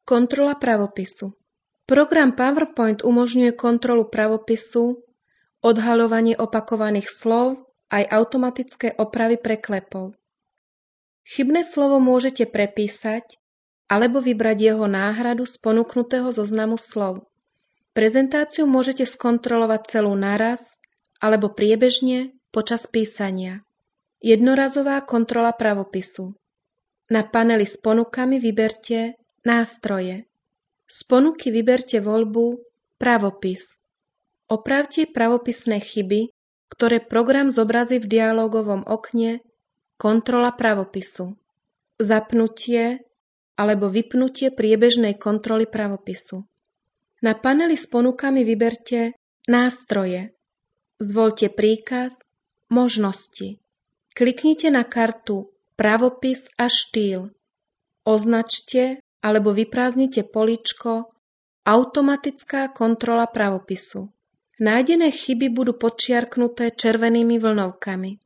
Kontrola pravopisu. Program PowerPoint umožňuje kontrolu pravopisu, odhaľovanie opakovaných slov aj automatické opravy preklepov. Chybné slovo môžete prepísať alebo vybrať jeho náhradu z ponúknutého zoznamu slov. Prezentáciu môžete skontrolovať celú naraz alebo priebežne počas písania. Jednorazová kontrola pravopisu. Na paneli s ponukami vyberte Nástroje. Z ponuky vyberte voľbu Pravopis. Opravte pravopisné chyby, ktoré program zobrazí v dialógovom okne Kontrola pravopisu. Zapnutie alebo vypnutie priebežnej kontroly pravopisu. Na paneli s ponukami vyberte Nástroje. Zvoľte príkaz Možnosti. Kliknite na kartu Pravopis a štýl. Označte alebo vyprázdnite políčko Automatická kontrola pravopisu. Nájdené chyby budú podčiarknuté červenými vlnovkami.